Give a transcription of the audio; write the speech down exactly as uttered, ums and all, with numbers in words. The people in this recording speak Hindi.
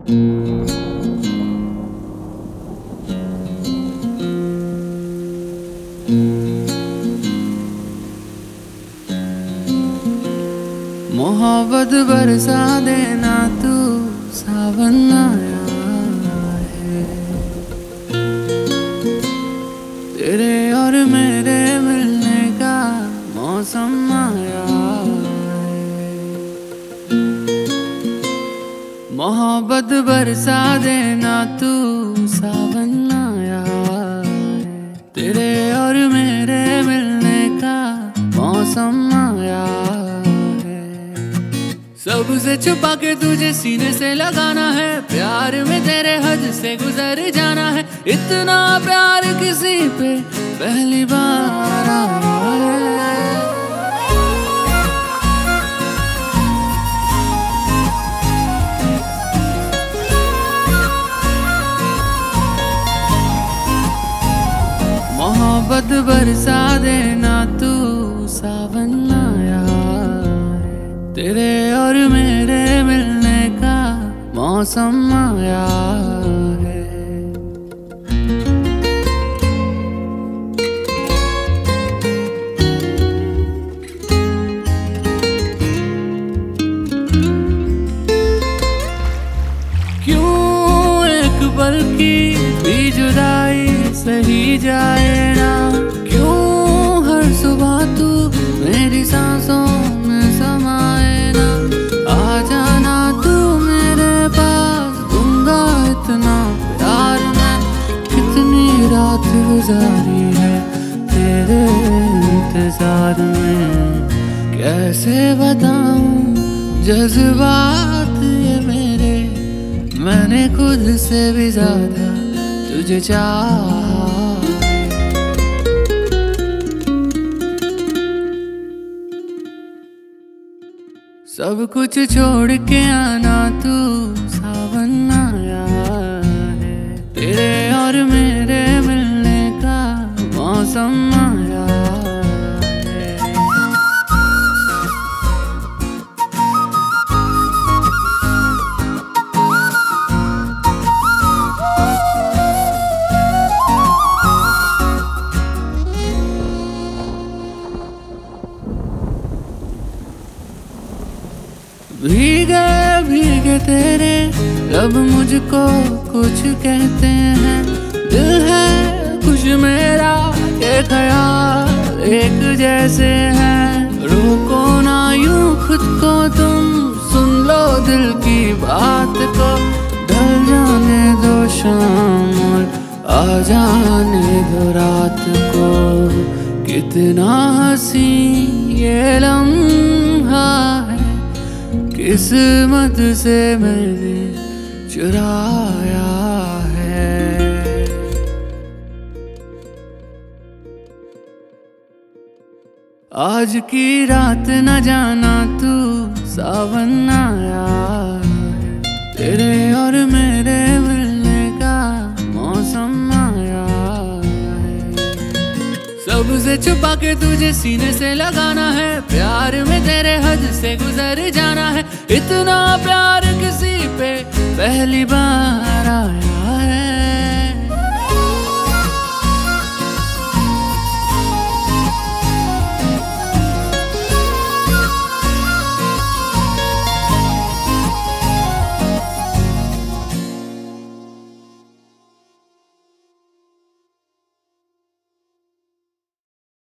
मोहब्बत बरसा देना तू सावन आया है। तेरे और मेरे मिलने का मौसम आया है। मोहब्बत बरसा देना तू सावन आया है। तेरे और मेरे मिलने का मौसम आया है। सबसे छुपा के तुझे सीने से लगाना है। प्यार में तेरे हद से गुजर जाना है। इतना प्यार किसी पे पहली बार आया है। मोहब्बत बरसा देना तू सावन आया है। तेरे और मेरे मिलने का मौसम आया है। क्यों एक पल की भी जुदाई सही जाए ना। क्यों हर सुबह तू मेरी सांसों में समाए ना। आ जाना तू मेरे पास, दूंगा इतना प्यार मैं। कितनी रात गुजारी है तेरे इंतजार में। कैसे बताऊं जज्बात ये मेरे, मैंने खुद से भी ज्यादा तुझे चाहा। सब कुछ छोड़ के आना तू सावन आया है। तेरे और मेरे मिलने का मौसम आया है। भीगे भीगे तेरे लब मुझको कुछ कहते हैं। दिल है खुश मेरा, ये ख्याल एक जैसे हैं। रोको ना यूं खुद को तुम, सुन लो दिल की बात को। ढल जाने दो शाम और आ जाने दो रात को। कितना हंसी ये लम्हा है, किस्मत से मैंने चुराया है। आज की रात न जाना तू सावन आया है। तेरे और मेरे मिलने का मौसम आया है। सबसे छुपा के तुझे सीने से लगाना है। प्यार में तेरे हद से गुजर जाना है। इतना प्यार किसी पे पहली बार